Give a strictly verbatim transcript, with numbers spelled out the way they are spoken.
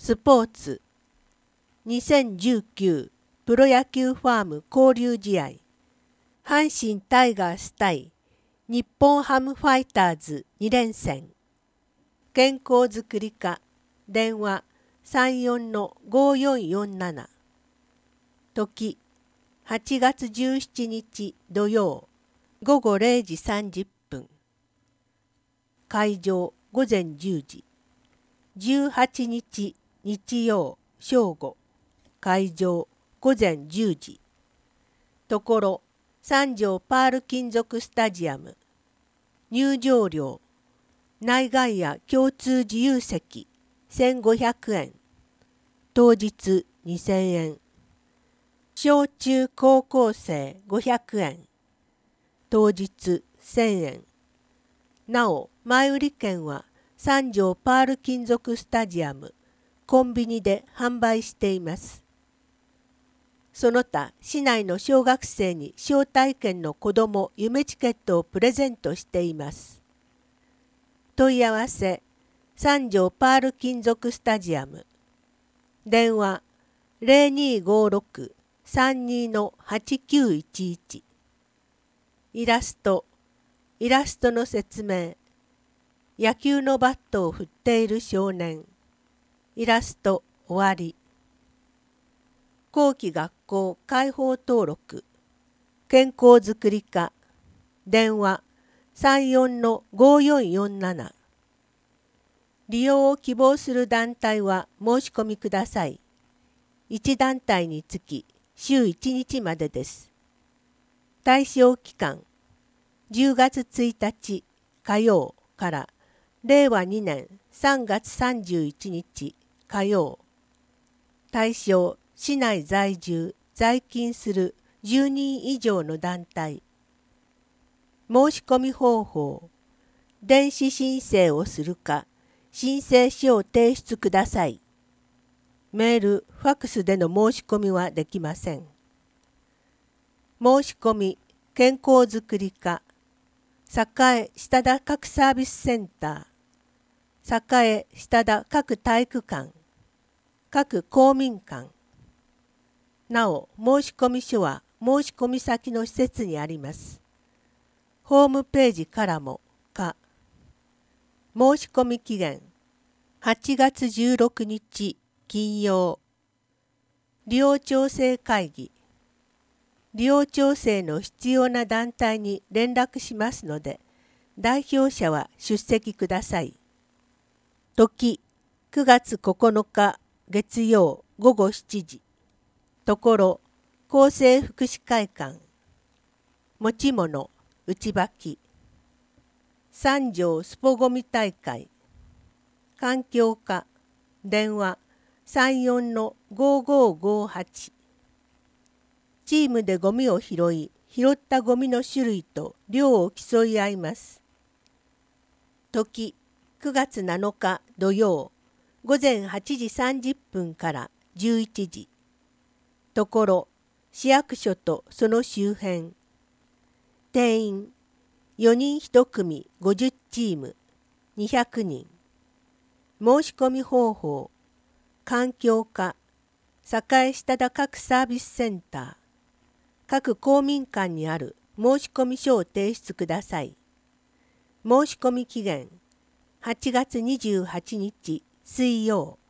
スポーツにせんじゅうきゅうプロ野球ファーム交流試合阪神タイガース対日本ハムファイターズに連戦健康づくり課電話 さんよんのごよんよんなな 時はちがつじゅうしちにち土曜ごごれいじさんじゅっぷん会場ごぜんじゅうじじゅうはちにち日曜正午会場ごぜんじゅうじところ三条パール金属スタジアム入場料内外野共通自由席せんごひゃくえん当日にせんえん小中高校生ごひゃくえん当日せんえんなお前売り券は三条パール金属スタジアムコンビニで販売しています。その他市内の小学生に招待券の子ども夢チケットをプレゼントしています。問い合わせ三条パール金属スタジアム電話 ゼロにーごろくさんにーはちきゅういちいちイラストイラストの説明野球のバットを振っている少年イラスト終わり後期学校開放登録健康づくり課電話 さんよんのごよんよんなな 利用を希望する団体は申し込みください。いち団体につき週いちにちまでです。対象期間じゅうがつついたち火曜かられいわにねんさんがつさんじゅういちにち火曜対象市内在住在勤するじゅうにん以上の団体申し込み方法電子申請をするか申請書を提出ください。メール、ファックスでの申し込みはできません。申し込み健康づくり課栄下田各サービスセンター栄下田各体育館各公民館なお申し込み書は申し込み先の施設にあります。ホームページからもか申し込み期限はちがつじゅうろくにち金曜利用調整会議利用調整の必要な団体に連絡しますので代表者は出席ください。時くがつここのか月曜ごごしちじところ厚生福祉会館持ち物内履き三条スポゴミ大会環境課電話 さんよんのごごごはち チームでゴミを拾い拾ったゴミの種類と量を競い合います。時くがつなのか土曜ごぜんはちじさんじゅっぷんからじゅういちじところ市役所とその周辺定員よにんいち組ごじゅうチームにひゃくにん申し込み方法環境課栄下田各サービスセンター各公民館にある申し込み書を提出ください。申し込み期限はちがつにじゅうはちにち水曜